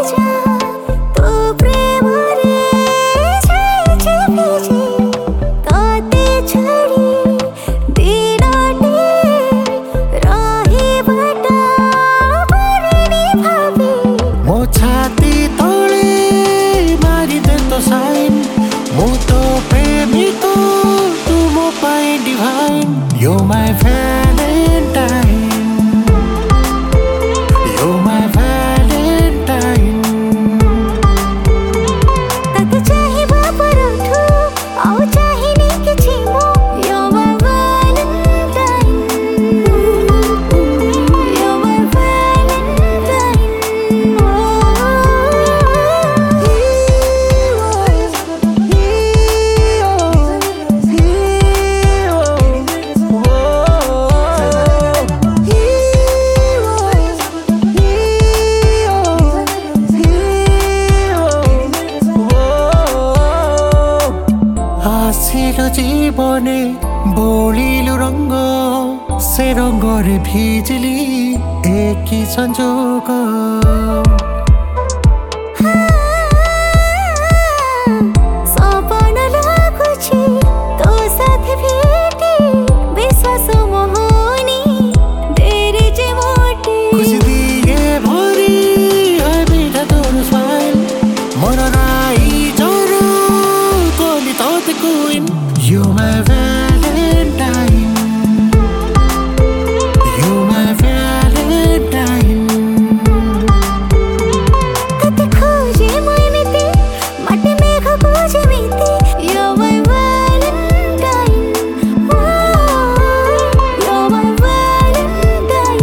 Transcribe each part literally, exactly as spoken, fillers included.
You're my Valentine. You're my Valentine. तत चाहे बापर उठो, आओ चाहे नहीं किसी मो. You're my Valentine. You're my Valentine. आसिल जीवने बोलिलु रंग से रंगरे भिजली एक संजोग सपना लाଗୁଛି तो साथ भेटी विश्वास मोहनी तेरे जे मोटे खुशी दिए भरी है मीठा तोर स्माइल मन राई जरो कोली तोते queen. You're my Valentine. You're my Valentine. कते खोजे मोय मिते मटे मेघ खोजे मिते. You're my Valentine. You're my Valentine.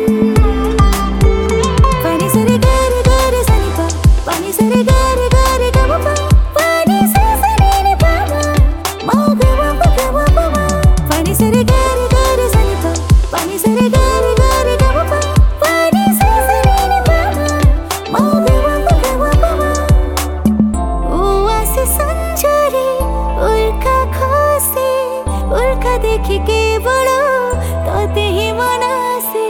पानी सरे गारे गारे सनी पा पानी सरे गारे गारे गम पा पानी से सनी ने पा मा ग ग ग ग ग मा पानी सरे गारे गारे सनी पा पानी सरे गारे गारे गम पा पानी से सनी ने पा मा ग ग ग ग ग मा. ओ आसे संजरे उल्का खासे उल्का देखी के बड़ो तोते ही मनासे.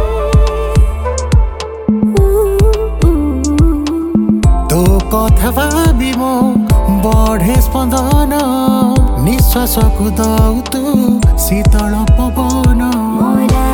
तो कथा भाबी मो बढ़े स्पंदन निश्वास को दौ तू शीतल पवन. मोरा